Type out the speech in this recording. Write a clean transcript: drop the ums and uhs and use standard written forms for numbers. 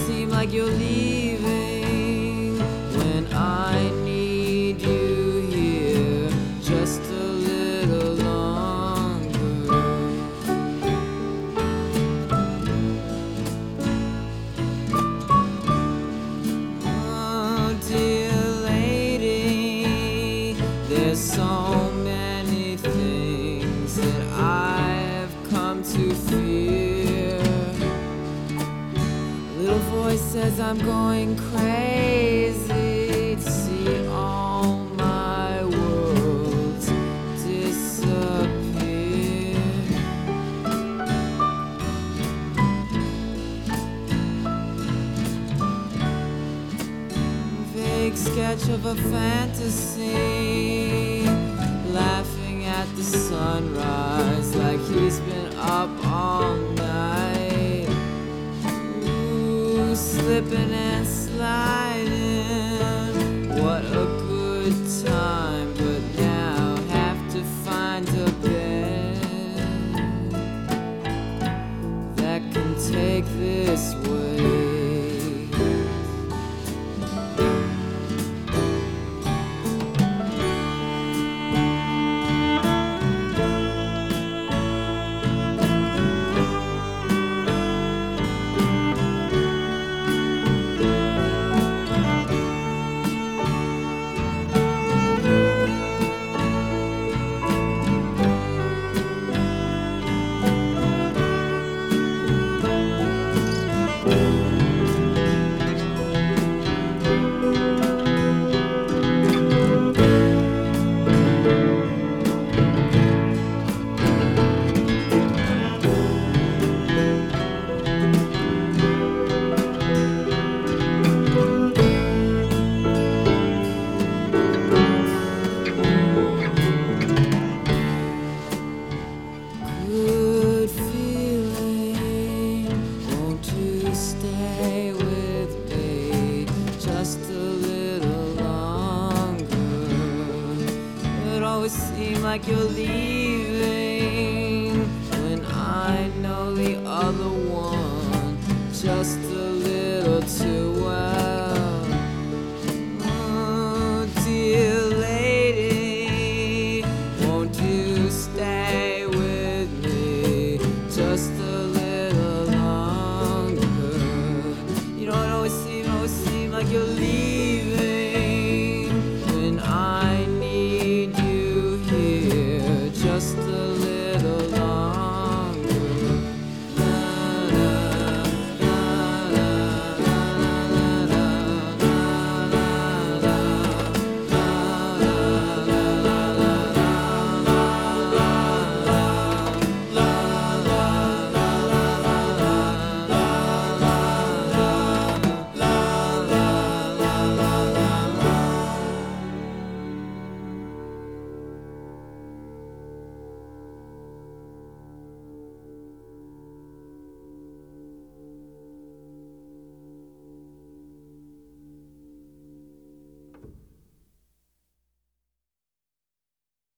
seem like you're leaving when I need you here just a little longer. Oh, dear lady, there's so many things that I've come to fear. Little voice says I'm going crazy to see all my worlds disappear. Vague sketch of a fantasy, laughing at the sunrise like he's been up all night. Ooh, slipping and sliding, what a good time, but now have to find a bed that can take this way. Good feeling, won't you stay with me just a little longer? It always seems like you're leaving when I know the other one just a little too well. Oh, dear lady, won't you stay with me just a little longer? You know, it always seems like you're leaving